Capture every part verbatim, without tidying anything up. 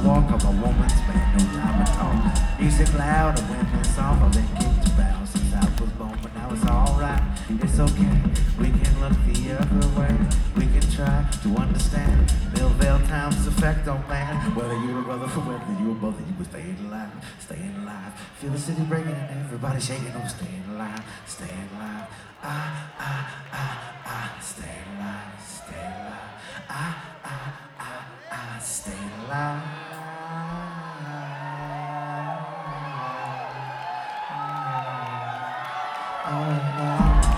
walk of a woman's man, no time at all. Music loud, a women's song, all they get to bounce. Since I was born, but now it's alright. It's okay, we can look the other way. We can try to understand Millville time's effect on man. Whether you're a brother, whether you're a mother, you were staying alive, staying alive. Feel the city breaking and everybody shaking. Oh, staying alive, staying alive. Ah, ah, ah, ah, staying alive, staying alive. Ah, ah, ah, ah, staying alive. Oh, no.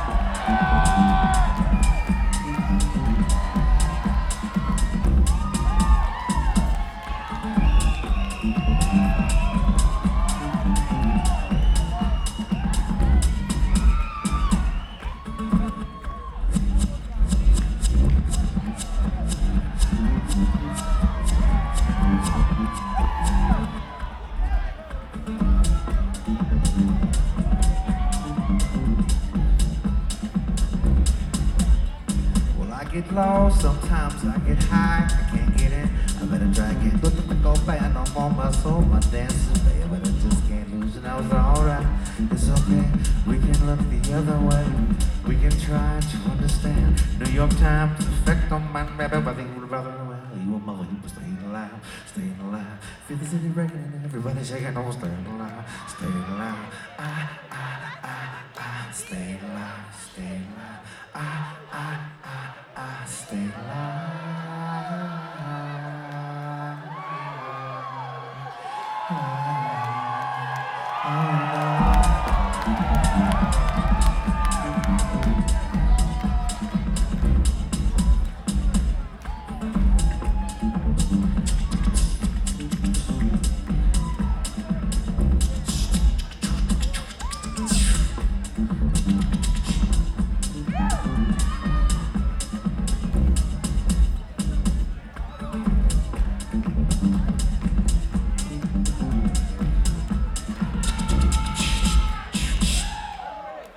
I get lost, sometimes I get high, I can't get in, I better drag it. But the go band, I'm on my soul, my dances, baby, but I just can't lose it. I was alright, it's okay, we can look the other way. We can try to understand New York Times effect on my baby, whether you were a brother or you a mother, you were staying alive, staying alive. Feel the city breaking and everybody shaking, oh, staying alive, staying alive. Ah, ah, ah, ah, staying alive, staying alive. Ah, ah.